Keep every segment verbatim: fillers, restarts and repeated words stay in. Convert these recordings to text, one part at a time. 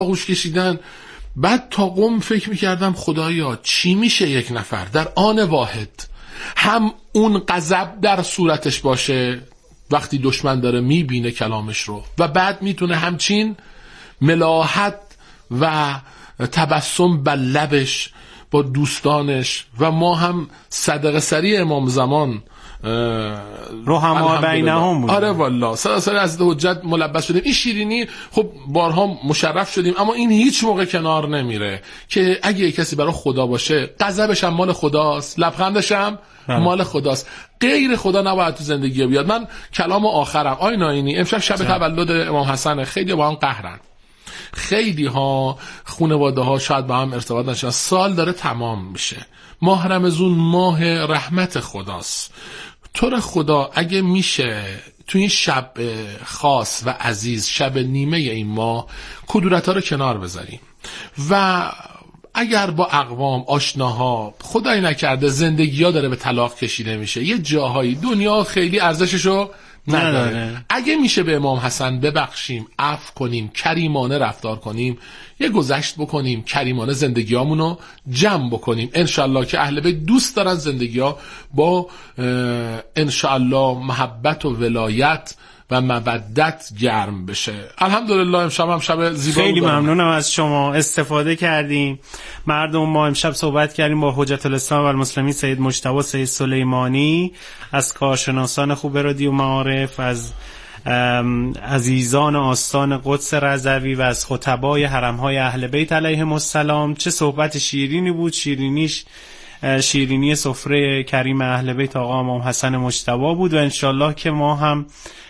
آغوش کشیدن. بعد تا قم فکر میکردم خدایا چی میشه یک نفر در آن واحد هم اون غضب در صورتش باشه وقتی دشمن داره میبینه کلامش رو و بعد میتونه همچین ملاحت و تبسم بر لبش با دوستانش و ما هم صدقه سری امام زمان روحما بینهم بود. آره والله سلاسل از حجت ملبس شدیم. این شیرینی خب بارها مشرف شدیم، اما این هیچ موقع کنار نمیره که اگه کسی برای خدا باشه غضبش هم مال خداست، لبخندش هم مال خداست، غیر خدا نباید تو زندگی بیاد. من کلام آخرم آی ناینی، امشب شب تولد امام حسن، خیلی با هم قهرن، خیلی ها خانواده ها شاید با هم ارتباط نشن، سال داره تمام میشه، ماه رمضان ماه رحمت خداست. طور خدا اگه میشه تو این شب خاص و عزیز، شب نیمه این ماه، کدورت ها رو کنار بذاریم و اگر با اقوام آشناها خدای نکرده زندگی ها داره به طلاق کشیده میشه، یه جاهایی دنیا خیلی ارزششو نداره، نداره. اگه میشه به امام حسن ببخشیم، عفو کنیم، کریمانه رفتار کنیم، یه گذشت بکنیم، کریمانه زندگیامونو جمع بکنیم، انشالله که اهل بیت دوست دارن زندگی‌ها با انشالله محبت و ولایت و مودت گرم بشه. الحمدلله امشب هم شب زیبا. خیلی ممنونم از شما، استفاده کردیم. مردم ما امشب صحبت کردیم با حجت الاسلام و المسلمین سید مجتبی سید سلیمانی، از کارشناسان خوب رادیو معارف، از عزیزان آستان قدس رضوی و از خطبای حرم‌های اهل بیت علیهم السلام. چه صحبت شیرینی بود، شیرینیش شیرینی سفره کریم اهل بیت آقا امام حسن مجتبی بود و انشالله که ما هم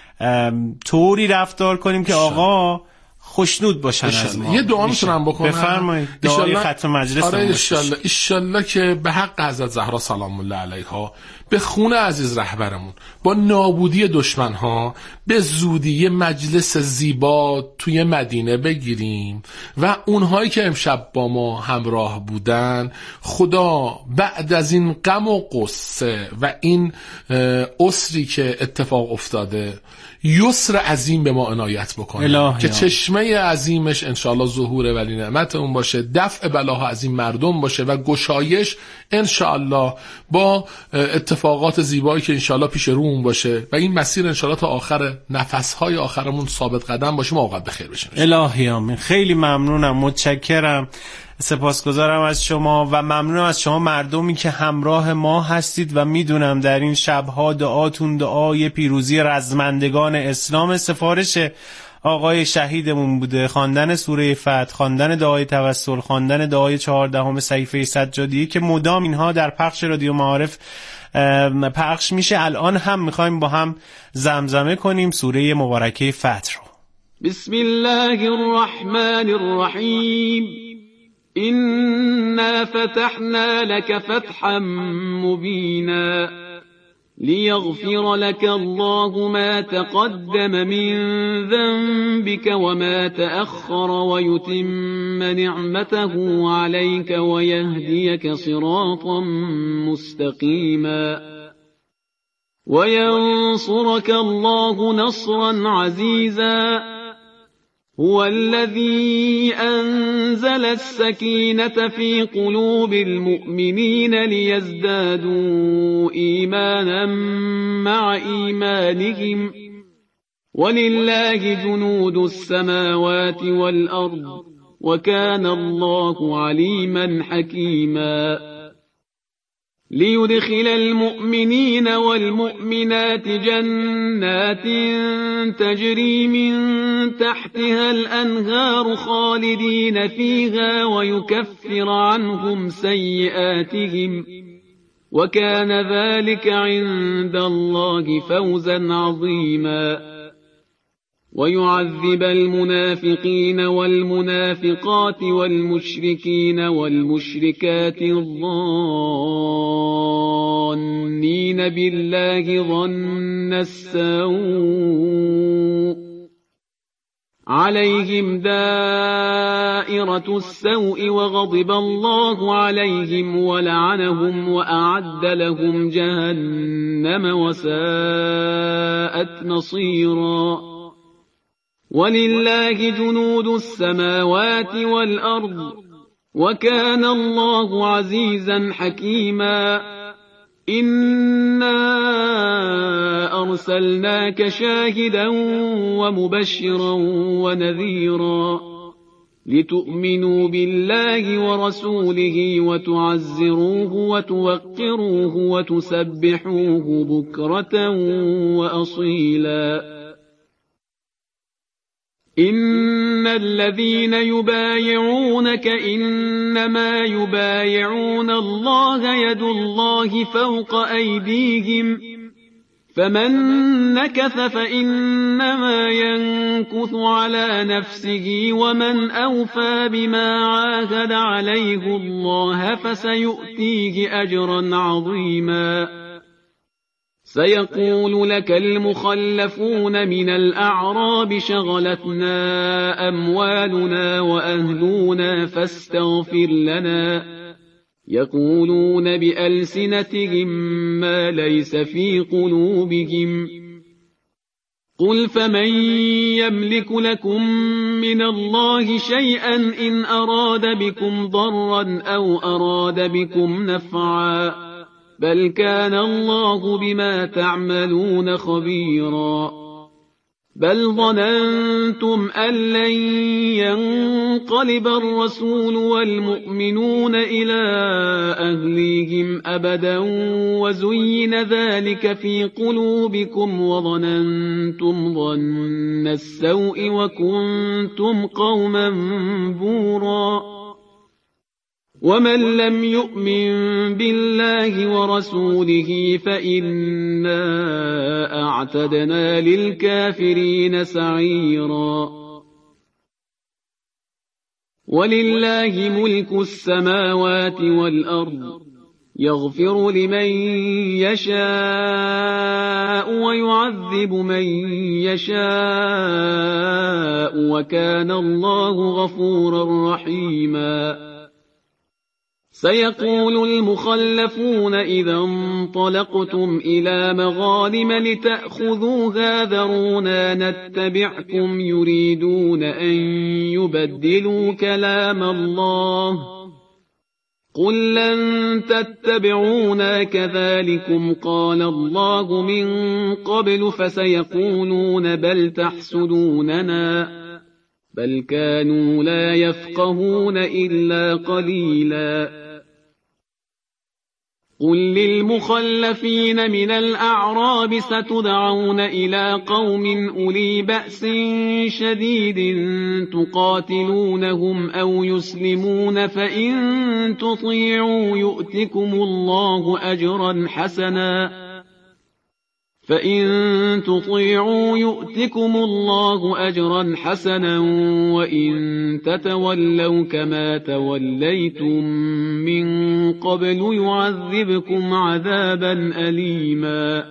طوری رفتار کنیم که آقا خوشنود باشن از ما. یه دعا میتونم بکنم؟ بفرمایید. دعای ختم مجلس. آره انشالله انشالله که به حق حضرت زهرا سلام الله علیها، به خون عزیز رهبرمون، با نابودی دشمنها به زودی یه مجلس زیبا توی مدینه بگیریم و اونهایی که امشب با ما همراه بودن، خدا بعد از این غم و غصه و این عسری که اتفاق افتاده یسر عظیم به ما عنایت بکنه که چشمه عظیمش انشالله ظهور ولی نعمت اون باشه، دفع بلاها از این مردم باشه و گشایش انشالله با اتفاقات زیبایی که انشالله پیش رو اون باشه و این مسیر انشالله تا آخر نفسهای آخرمون ثابت قدم باشه. ما اوقات بخیر بشیم. الهی آمین. خیلی ممنونم، متشکرم، سپاسگزارم از شما و ممنونم از شما مردمی که همراه ما هستید و میدونم در این شبها دعاتون دعای پیروزی رزمندگان اسلام، سفارش آقای شهیدمون بوده، خواندن سوره فتح، خواندن دعای توسل، خواندن دعای چهاردهم صحیفه سجادی که مدام اینها در پخش رادیو معارف پخش میشه. الان هم میخوایم با هم زمزمه کنیم سوره مبارکه فتح رو. بسم الله الرحمن الرحیم. إنا فتحنا لك فتحا مبينا ليغفر لك الله ما تقدم من ذنبك وما تأخر ويتم نعمته عليك ويهديك صراطا مستقيما وينصرك الله نصرا عزيزا هو الذي أنزل السكينة في قلوب المؤمنين ليزدادوا إيمانا مع إيمانهم ولله جنود السماوات والأرض وكان الله عليما حكيما ليدخل المؤمنين والمؤمنات جنات تجري من تحتها الأنهار خالدين فيها ويكفر عنهم سيئاتهم وكان ذلك عند الله فوزا عظيما ويعذب المنافقين والمنافقات والمشركين والمشركات الظانين بالله ظن السوء عليهم دائرة السوء وغضب الله عليهم ولعنهم وأعد لهم جهنم وساءت مصيرا ولله جنود السماوات والأرض وكان الله عزيزا حكيما إنا أرسلناك شاهدا ومبشرا ونذيرا لتؤمنوا بالله ورسوله وتعزروه وتوقروه وتسبحوه بكرة وأصيلا إن الذين يبايعونك إنما يبايعون الله يد الله فوق أيديهم فمن نكث فإنما ينكث على نفسه ومن أوفى بما عاهد عليه الله فسيؤتيه أجرا عظيما سيقول لك المخلفون من الأعراب شغلتنا أموالنا وأهلنا فاستغفر لنا يقولون بألسنتهم ما ليس في قلوبهم قل فمن يملك لكم من الله شيئا إن أراد بكم ضرا أو أراد بكم نفعا بل كان الله بما تعملون خبيرا بل ظننتم أن لن ينقلب الرسول والمؤمنون إلى أهليهم أبدا وزين ذلك في قلوبكم وظننتم ظن السوء وكنتم قوما بورا ومن لم يؤمن بالله ورسوله فإنا أعتدنا للكافرين سعيرا ولله ملك السماوات والأرض يغفر لمن يشاء ويعذب من يشاء وكان الله غفورا رحيما سيقول المخلفون إذا انطلقتم إلى مغانم لتأخذوها ذرونا نتبعكم يريدون أن يبدلوا كلام الله قل لن تتبعونا كذلكم قال الله من قبل فسيقولون بل تحسدوننا بل كانوا لا يفقهون إلا قليلا قل للمخلفين من الأعراب ستدعون إلى قوم أولي بأس شديد تقاتلونهم أو يسلمون فإن تطيعوا يؤتكم الله أجرا حسنا فإن تطيعوا يؤتكم الله أجرا حسنا وإن تتولوا كما توليتم من قبل يعذبكم عذابا أليما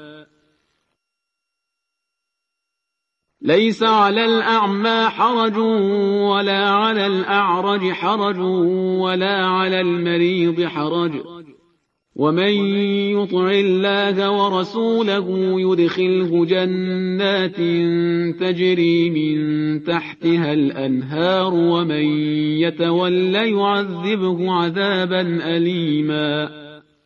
ليس على الأعمى حرج ولا على الأعرج حرج ولا على المريض حرج ومن يطع الله ورسوله يدخله جنات تجري من تحتها الأنهار ومن يتولى يعذبه عذابا أليما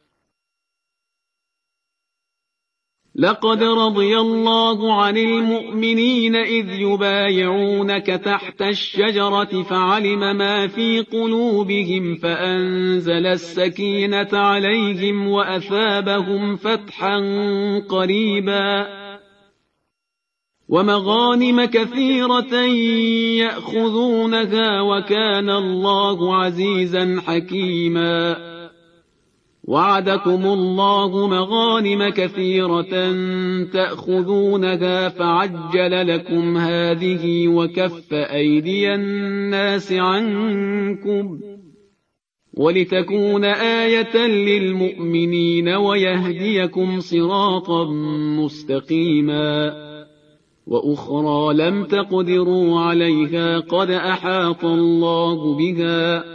لقد رضي الله عن المؤمنين إذ يبايعونك تحت الشجرة فعلم ما في قلوبهم فأنزل السكينة عليهم وأثابهم فتحا قريبا ومغانم كثيرة يأخذونها وكان الله عزيزا حكيما وعدكم الله مغانم كثيرة تأخذونها فعجل لكم هذه وكف أيدي الناس عنكم ولتكون آية للمؤمنين ويهديكم صراطا مستقيما وأخرى لم تقدروا عليها قد أحاط الله بها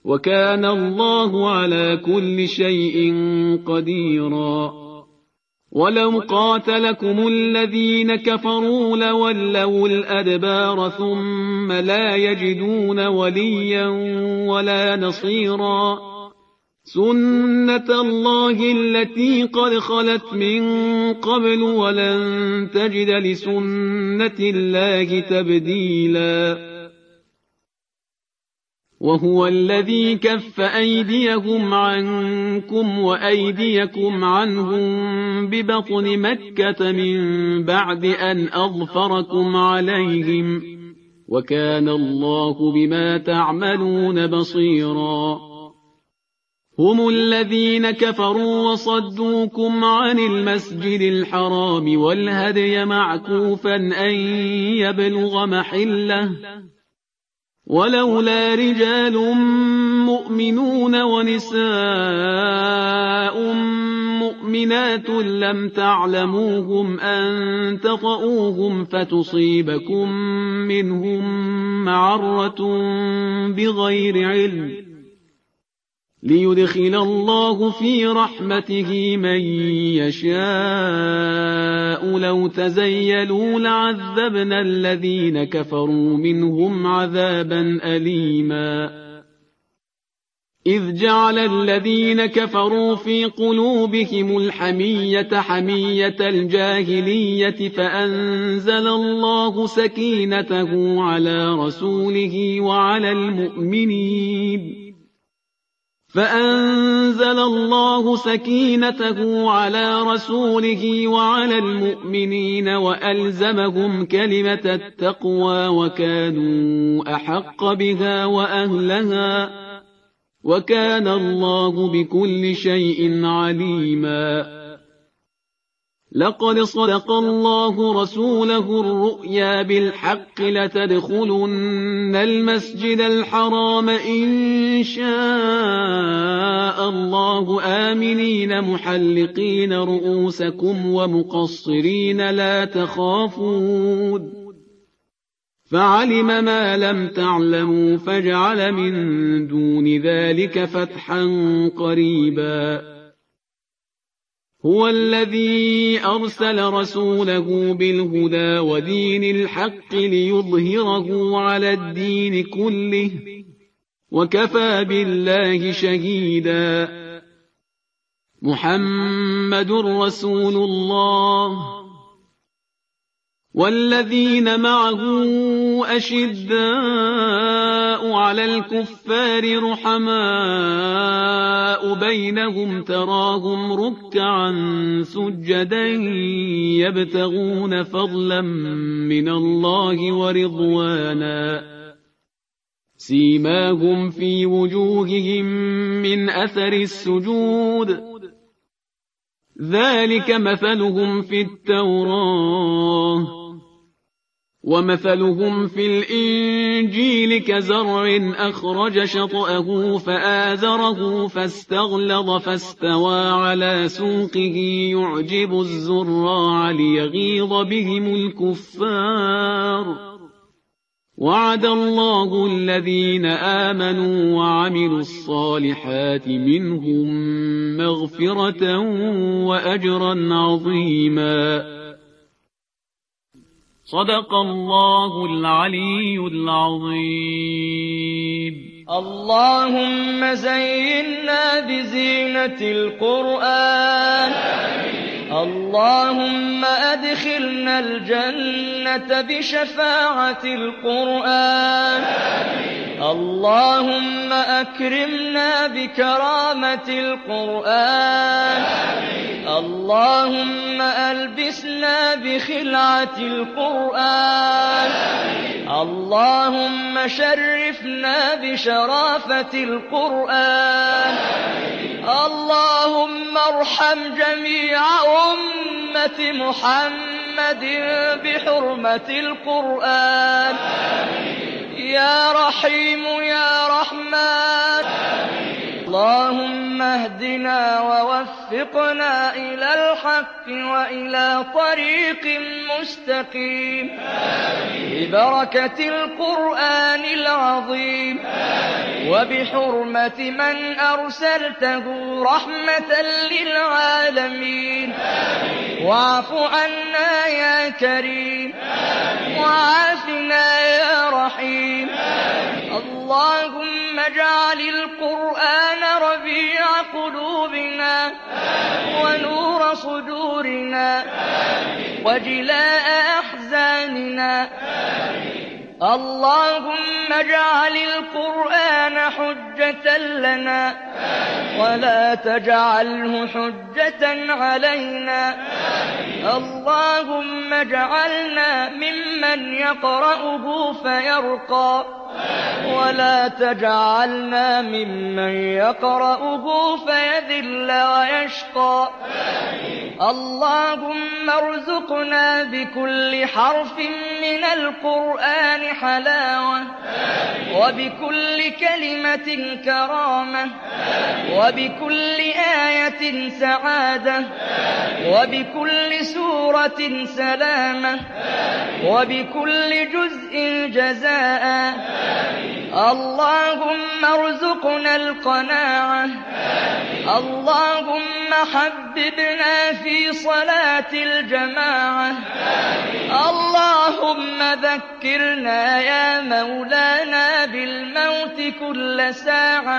وكان الله على كل شيء قديرا ولو قاتلكم الذين كفروا لولوا الأدبار ثم لا يجدون وليا ولا نصيرا سنة الله التي قد خلت من قبل ولن تجد لسنة الله تبديلا وهو الذي كف أيديهم عنكم وأيديكم عنهم ببطن مكة من بعد أن أظفركم عليهم وكان الله بما تعملون بصيرا هم الذين كفروا وصدوكم عن المسجد الحرام والهدي معكوفا أن يبلغ محله ولولا رجال مؤمنون ونساء مؤمنات لم تعلموهم أن تطؤوهم فتصيبكم منهم معرة بغير علم ليدخل الله في رحمته من يشاء لو تزيلوا لعذبنا الذين كفروا منهم عذابا أليما إذ جعل الذين كفروا في قلوبهم الحمية حمية الجاهلية فأنزل الله سكينته على رسوله وعلى المؤمنين فأنزل الله سكينته على رسوله وعلى المؤمنين وألزمهم كلمة التقوى وكانوا أحق بها وأهلها وكان الله بكل شيء عليما لقد صدق الله رسوله الرؤيا بالحق لتدخلن المسجد الحرام إن شاء الله آمنين محلقين رؤوسكم ومقصرين لا تخافون فعلم ما لم تعلموا فجعل من دون ذلك فتحا قريبا هو الذي أرسل رسوله بالهدى ودين الحق ليظهره على الدين كله وكفى بالله شهيدا محمد رسول الله والذين معه أشداء على الكفار رحماء بينهم تراهم ركعا سجدا يبتغون فضلا من الله ورضوانا سيماهم في وجوههم من أثر السجود ذلك مثلهم في التوراة ومثلهم في الإنجيل كزرع أخرج شطأه فآزره فاستغلظ فاستوى على سوقه يعجب الزراع ليغيظ بهم الكفار وعد الله الذين آمنوا وعملوا الصالحات منهم مغفرة وأجرا عظيما صدق الله العلي العظيم اللهم زينا بزينة القرآن اللهم أدخلنا الجنة بشفاعة القرآن اللهم أكرمنا بكرامة القرآن اللهم ألبسنا بخلعة القرآن اللهم شرفنا بشرافة القرآن اللهم ارحم جميع أمة محمد بحرمة القرآن يا رحيم يا رحمن اللهم اهدنا ووفقنا إلى الحق وإلى طريق مستقيم ببركة القرآن العظيم وبحرمة من أرسلته رحمة للعالمين واعف عنا يا كريم وعافنا يا رحيم اللهم اجعل القرآن ربيع قلوبنا ونور صدورنا وجلاء أحزاننا اللهم اجعل القرآن حجة لنا ولا تجعله حجة علينا اللهم اجعلنا ممن يقرأه فيرقى ولا تجعلنا ممن يقرأه فيذل ويشقى اللهم ارزقنا بكل حرف من القرآن حلاوة وبكل كلمة كرامة وبكل آية سعادة وبكل سورة سلامة وبكل جزء جزاء اللهم ارزقنا القناعة اللهم حببنا في صلاة الجماعة اللهم ذكرنا يا مولانا بالموت كل ساعة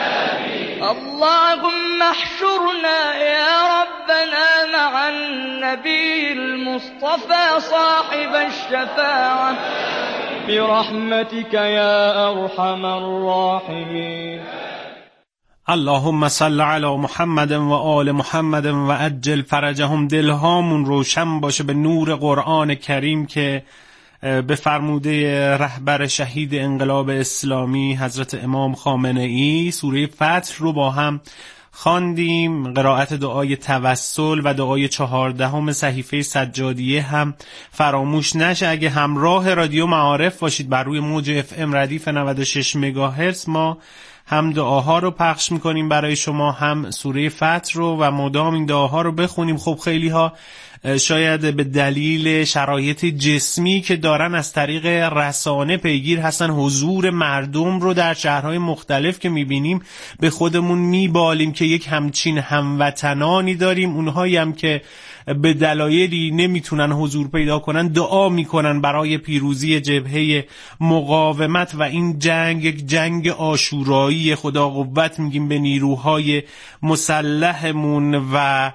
اللهم احشرنا يا ربنا مع النبي المصطفى صاحب الشفاعة برحمتك يا أرحم الراحمين. اللهم صل علی محمد و آل محمد و عجل فرجهم. دلهامون روشن باشه به نور قرآن کریم که به فرموده رهبر شهید انقلاب اسلامی حضرت امام خامنه ای سوره فتح رو با هم خواندیم. قرائت دعای توسل و دعای چهاردهم صحیفه سجادیه هم فراموش نشه. اگه همراه رادیو معارف باشید بر روی موج اف ام ردیف نود و شش مگاهرتز ما هم دعاها رو پخش میکنیم برای شما، هم سوره فتح رو، و مدام این دعاها رو بخونیم. خب خیلی ها شاید به دلیل شرایط جسمی که دارن از طریق رسانه پیگیر هستن، حضور مردم رو در شهرهای مختلف که میبینیم به خودمون میبالیم که یک همچین هموطنانی داریم. اونهایی هم که به دلایلی نمیتونن حضور پیدا کنن دعا میکنن برای پیروزی جبهه مقاومت و این جنگ یک جنگ عاشورایی. خدا قوت میگیم به نیروهای مسلحمون. و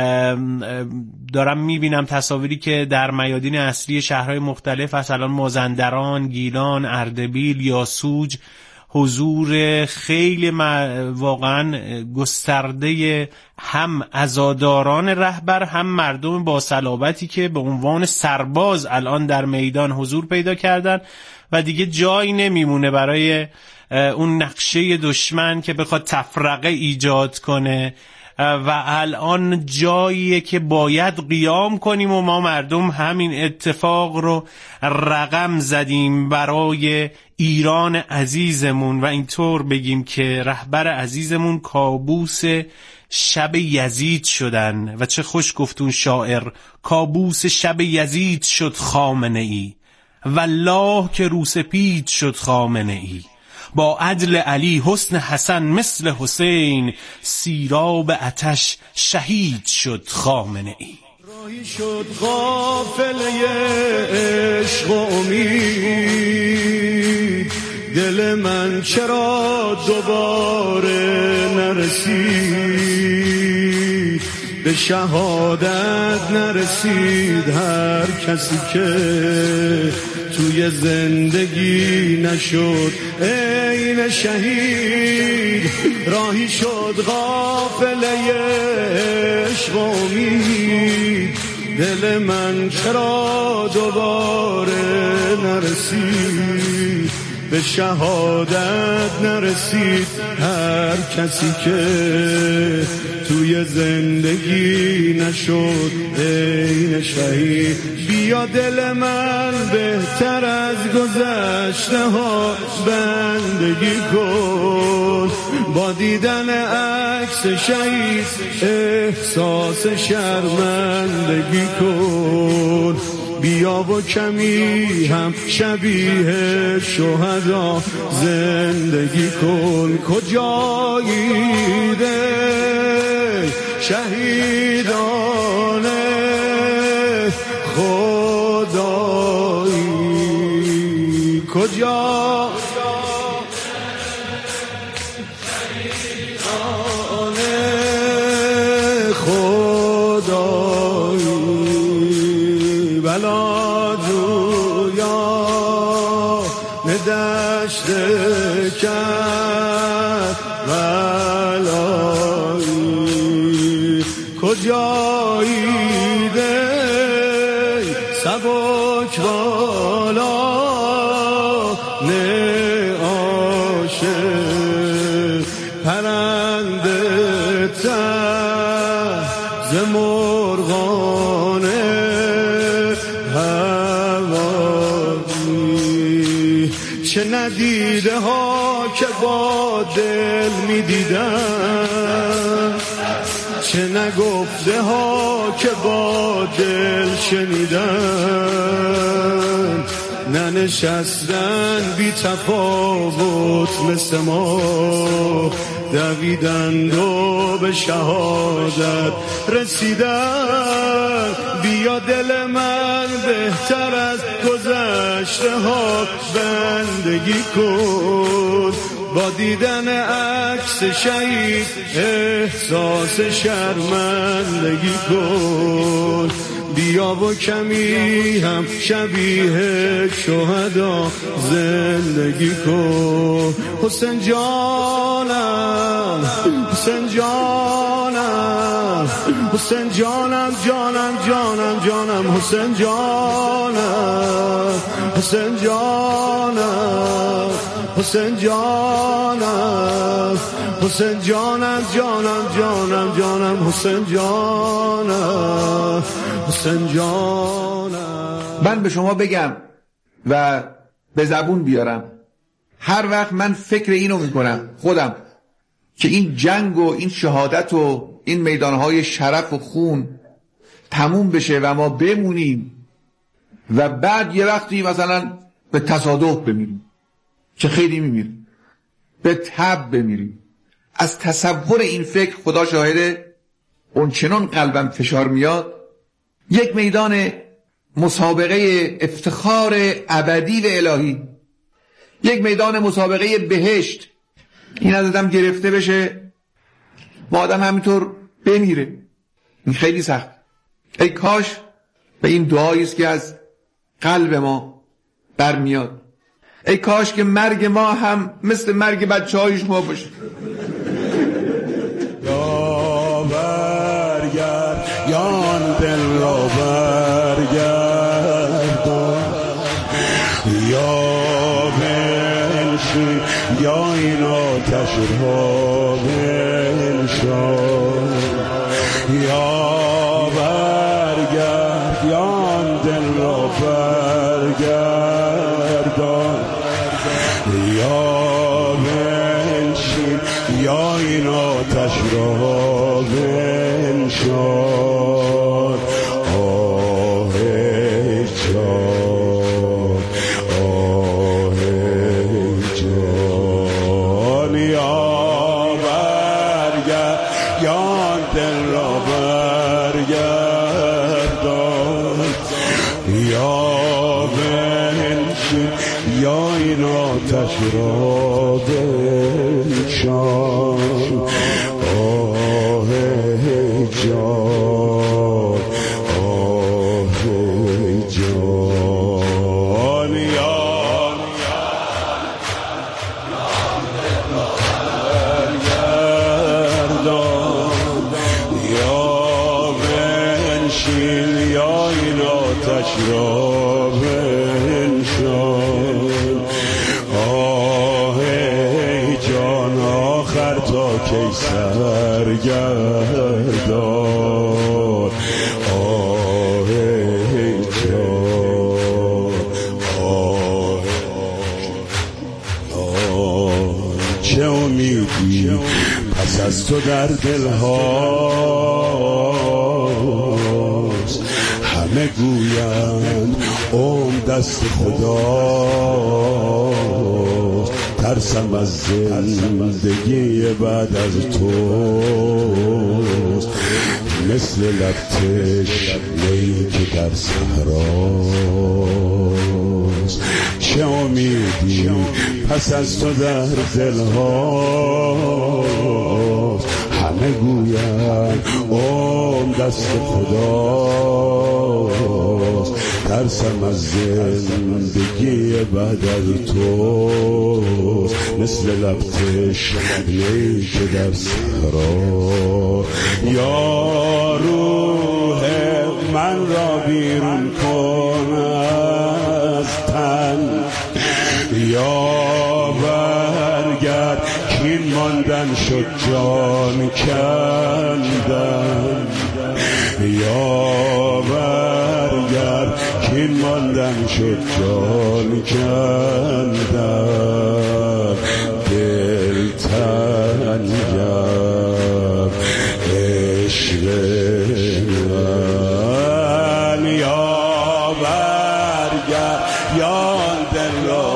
دارم میبینم تصاویری که در میادین اصلی شهرهای مختلف مثلا مازندران، گیلان، اردبیل، یاسوج حضور خیلی واقعا گسترده هم عزاداران رهبر هم مردم با صلابتی که به عنوان سرباز الان در میدان حضور پیدا کردن و دیگه جایی نمیمونه برای اون نقشه دشمن که بخواد تفرقه ایجاد کنه و الان جاییه که باید قیام کنیم و ما مردم همین اتفاق رو رقم زدیم برای ایران عزیزمون و اینطور بگیم که رهبر عزیزمون کابوس شب یزید شدن. و چه خوش گفتون شاعر، کابوس شب یزید شد خامنه ای، والله که روسپید شد خامنه ای. با عدل علی حسن حسن مثل حسین، سیراب آتش شهید شد خامنه ای. راهی شد قافله عشق و امید، دل من چرا دوباره نرسید، به شهادت نرسید هر کسی که توی زندگی نشد عین شهید. راهی شد قافله عشق و امید، دل من چرا دوباره نرسید، به شهادت نرسید هر کسی که توی زندگی نشد عین شهید. بیا دل من بهتر از گذشته ها بندگی کن، با دیدن عکس شهید احساس شرمندگی کن. بیا و کمی هم شبیه شهدا زندگی کن. کجایی ده شهیدان خدایی، کجا شهیدان خدایی، بلا جویا ندشت کرد بلایی، کجایی ده سبک بالا نه عاشق پرنده تر ز مرغان هوایی، چه ندیده ها که با دل می دیدن، چه نگفته ها که با دل شنیدن، ننشستن بی تفاوت مثل ما، دویدند و به شهادت رسیدن. بیا دل من بهتر از گذشته ها بندگی کن، با دیدن عکس شهید احساس شرمندگی کن. بیا و کمی هم شبیه شهدا زندگی کن. حسین جانم حسین جانم حسین جانم جانم جانم جانم حسین جانم حسین جانم حسین جانم حسین جانم جانم جانم جانم حسین جانم حسین جانم. من به شما بگم و به زبون بیارم، هر وقت من فکر اینو میکنم خودم که این جنگ و این شهادت و این میدانهای شرف و خون تموم بشه و ما بمونیم و بعد یه وقتی مثلا به تصادف بمیریم که خیلی میمیریم، به تب بمیریم، از تصور این فکر خدا شاهده اون چنان قلبم فشار میاد. یک میدان مسابقه افتخار ابدی و الهی، یک میدان مسابقه بهشت، این از آدم گرفته بشه و آدم همینطور بمیره، این خیلی سخت. ای کاش به این دعایی است که از قلب ما برمیاد، ای کاش که مرگ ما هم مثل مرگ بچه های شما باشه. یا برگرد یان دل را برگرد، یا بنشین یا این آتش را بنشان، یا برگرد یان دل را برگردان، یا بنشین یا این آتش را بنشان. آه جان آه جان، یا برگرد یان دل را برگردان، یا بنشین یا این آتش را بنشان. آه جان آه جان، یا برگردان، یا بنشین یا این آتش را بنشان. آه جان آخر تا کی سرگردان، آه جان آه آه، چه امیدی پس از تو در دل هاست، همه گویند اوم دست خدا، ترسم از زندگی بعد از توست، مثل لبتش می که در صحراست. چه امیدی پس از تو در دلهاست، همه گوین اوم دست خداست، ترسم از زندگی بعد از توست، مثل لبتش می که در صحرا. یا روح من را بیرون کن از تن، یا برگرد کین ماندن شد جان کندن، یا برگرد کین ماندن شد جان کندن. دل تنگم عشق من، یا برگرد یا دل را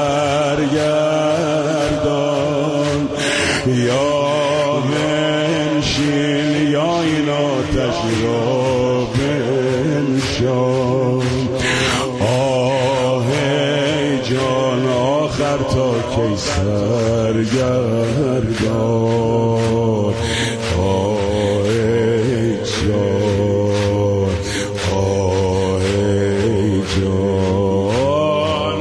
برگردان، یا منشین یا این آتش را بنشان. آه جان آخر تا کی سرگردان، آه جان آه جان.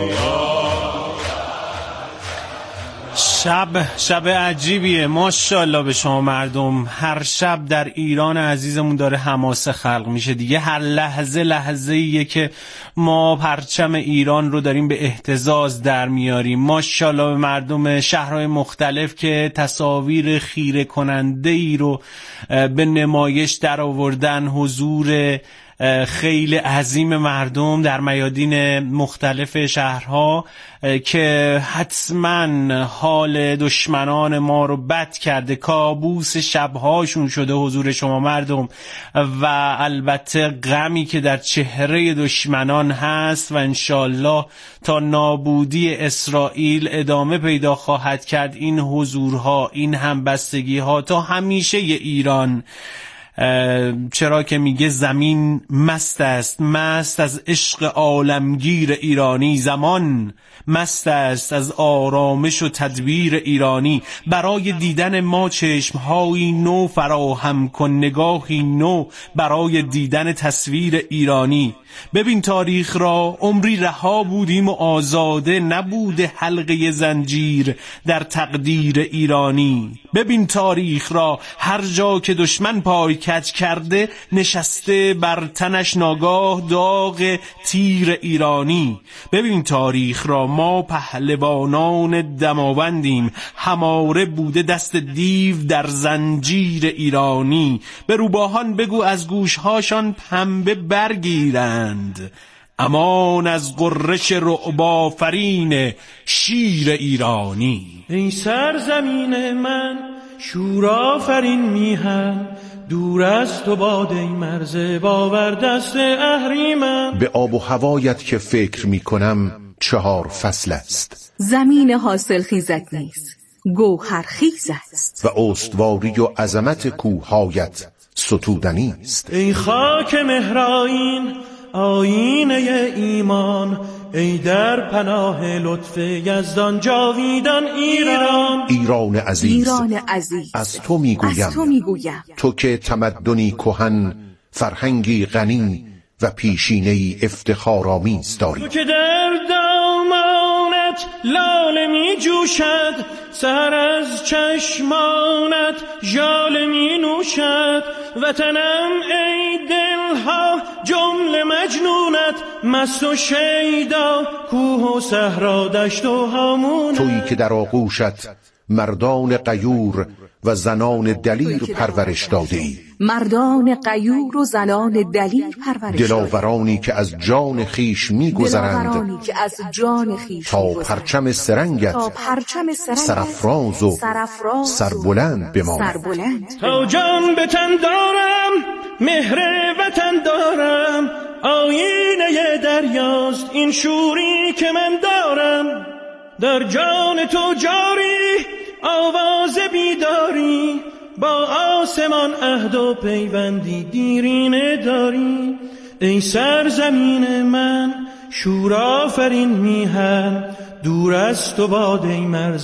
شب شب عجیبیه، ماشاءالله به شما مردم. هر شب در ایران عزیزمون داره حماسه خلق میشه دیگه. هر لحظه لحظه ایه که ما پرچم ایران رو داریم به اهتزاز در میاریم. ماشاءالله به مردم شهرهای مختلف که تصاویر خیره کننده ای رو به نمایش در آوردن. حضور خیلی عظیم مردم در میادین مختلف شهرها که حتما حال دشمنان ما رو بد کرده، کابوس شبهاشون شده حضور شما مردم، و البته غمی که در چهره دشمنان هست و انشالله تا نابودی اسرائیل ادامه پیدا خواهد کرد این حضورها، این همبستگیها تا همیشه ایران. چرا که میگه زمین مست است، مست از عشق عالمگیر ایرانی، زمان مست است از آرامش و تدبیر ایرانی. برای دیدن ما چشمهایی نو فراهم کن، نگاهی نو برای دیدن تصویر ایرانی. ببین تاریخ را، عمری رها بودیم و آزاده نبوده حلقه زنجیر در تقدیر ایرانی. ببین تاریخ را، هر جا که دشمن پای کج کرده نشسته بر تنش ناگاه داغ تیر ایرانی. ببین تاریخ را، ما پهلوانان دماوندیم، هماره بوده دست دیو در زنجیر ایرانی. به روباهان بگو از گوشهاشان پنبه برگیرند، امان از غرش رعب‌آفرین شیر ایرانی. ای سرزمین من شورآفرین میهن، دور از تو باد ای مرز باور دست اهریمن. به آب و هوایت که فکر میکنم چهار فصل است، زمین حاصل خیزت نیست گوهر خیز است، و استواری و عظمت کوههایت ستودنی است. ای خاک مهرآیین آیینه ایمان، ای در پناه لطف یزدان جاویدان ایران. ایران عزیز, ایران عزیز از تو میگویم, از تو میگویم تو که تمدنی کهن، فرهنگی غنی و پیشینه‌ای افتخارآمیز داری. تو که در دامانت لاله می جوشد، سر از چشمانت ژاله می نوشد. وطنم ای دلها جمله مجنونت، مست و شیدا کوه و صحرا دشت و هامونت. تویی که در آغوشت مردان غیور و زنان دلیر پرورش داده ای، مردان غیور و زنان دلیر پرورش داده، دلاورانی که از جان خیش می‌گذرند تا پرچم سرنگت تا پرچم سرنگت سرافراز و سرافراز سربلند بماند. سربلند تا جان به تن دارم مهر وطن دارم، آینه دریاست این شوری که من دارم، در جان تو جاری آواز بیداری، با آسمان عهد و پیوندی دیرینه داری. ای سرزمین من شور آفرین میهن، دور از تو باد ای مرز